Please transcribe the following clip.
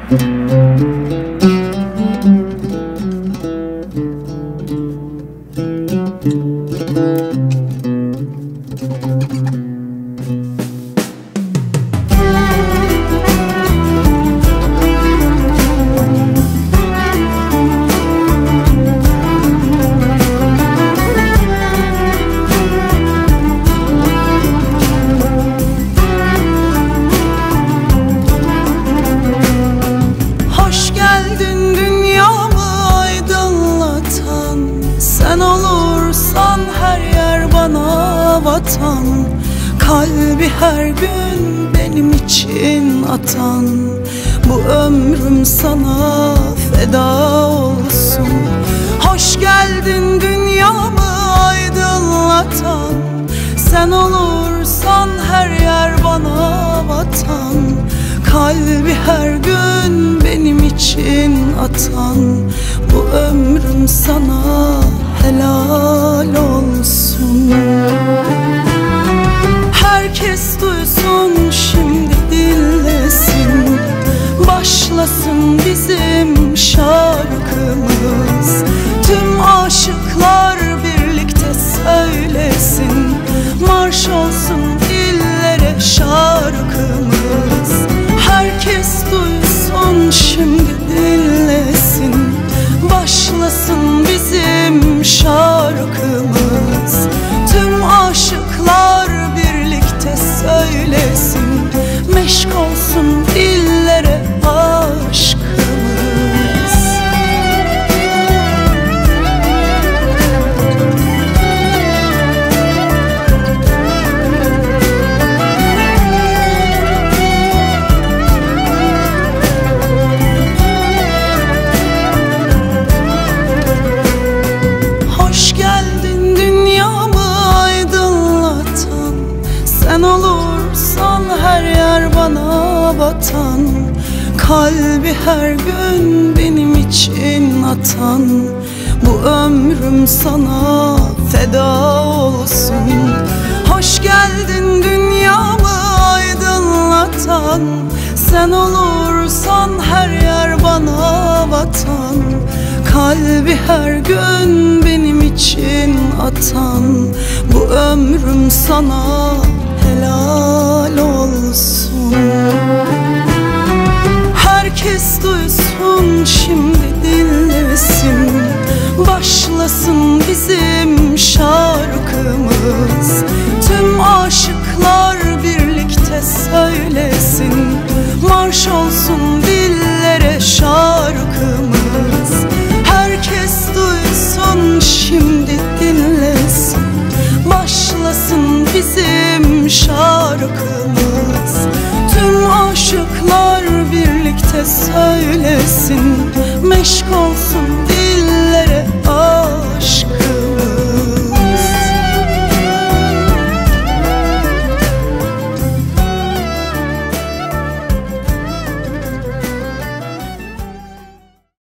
Sen olursan her yer bana vatan, kalbi her gün benim için atan. Bu ömrüm sana feda olsun. Hoş geldin dünyamı aydınlatan. Sen olursan her yer bana vatan, kalbi her gün benim için atan. Bu ömrüm sana helal olsun. Herkes duysun şimdi dinlesin, başlasın bizim şarkımız. Tüm aşıklar birlikte söylesin, marş olsun dillere şarkımız. Herkes duysun şimdi dinlesin, başlasın bizim şarkımız. Tüm aşıklar birlikte söylesin, meşk olsun dillere aşkımız. Sen olursan her yer bana vatan, kalbi her gün benim için atan. Bu ömrüm sana feda olsun. Hoş geldin dünyamı aydınlatan. Sen olursan her yer bana vatan, kalbi her gün benim için atan. Bu ömrüm sana helal olsun. Herkes duysun şimdi dinlesin, başlasın bizim şarkımız. Tüm aşıklar birlikte söylesin, marş olsun dillere şarkımız. Herkes duysun şimdi dinlesin, başlasın bizim şarkımız. Tüm aşıklar birlikte söylesin, meşk olsun